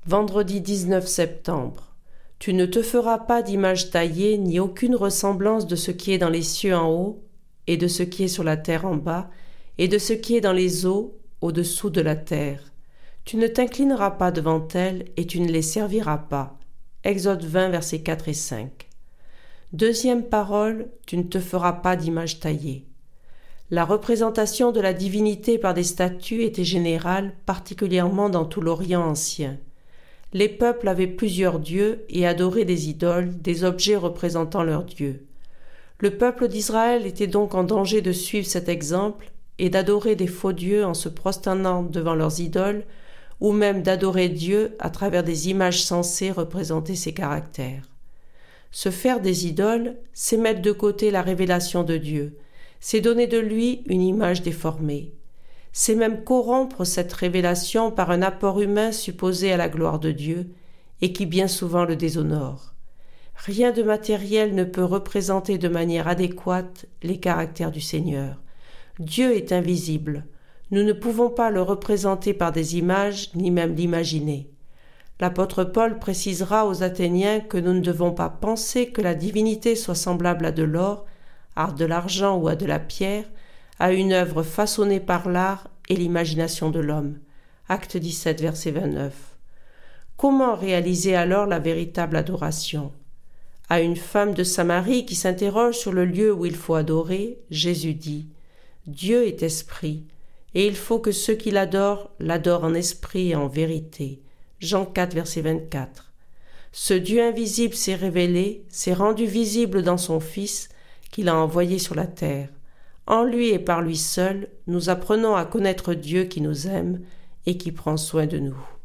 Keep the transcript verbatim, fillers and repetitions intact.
Vendredi dix-neuf septembre. Tu ne te feras pas d'image taillée ni aucune ressemblance de ce qui est dans les cieux en haut, et de ce qui est sur la terre en bas, et de ce qui est dans les eaux au-dessous de la terre. Tu ne t'inclineras pas devant elles, et tu ne les serviras pas. Exode vingt, versets quatre et cinq. Deuxième parole, tu ne te feras pas d'image taillée. La représentation de la divinité par des statues était générale, particulièrement dans tout l'Orient ancien. Les peuples avaient plusieurs dieux et adoraient des idoles, des objets représentant leurs dieux. Le peuple d'Israël était donc en danger de suivre cet exemple et d'adorer des faux dieux en se prosternant devant leurs idoles, ou même d'adorer Dieu à travers des images censées représenter ses caractères. Se faire des idoles, c'est mettre de côté la révélation de Dieu, c'est donner de lui une image déformée. C'est même corrompre cette révélation par un apport humain supposé à la gloire de Dieu et qui bien souvent le déshonore. Rien de matériel ne peut représenter de manière adéquate les caractères du Seigneur. Dieu est invisible. Nous ne pouvons pas le représenter par des images, ni même l'imaginer. L'apôtre Paul précisera aux Athéniens que nous ne devons pas penser que la divinité soit semblable à de l'or, à de l'argent ou à de la pierre, à une œuvre façonnée par l'art et l'imagination de l'homme. Acte dix-sept, verset vingt-neuf. Comment réaliser alors la véritable adoration ? À une femme de Samarie qui s'interroge sur le lieu où il faut adorer, Jésus dit « Dieu est esprit, et il faut que ceux qui l'adorent l'adorent en esprit et en vérité. » Jean quatre, verset vingt-quatre. Ce Dieu invisible s'est révélé, s'est rendu visible dans son Fils, qu'il a envoyé sur la terre. En lui et par lui seul, nous apprenons à connaître Dieu qui nous aime et qui prend soin de nous.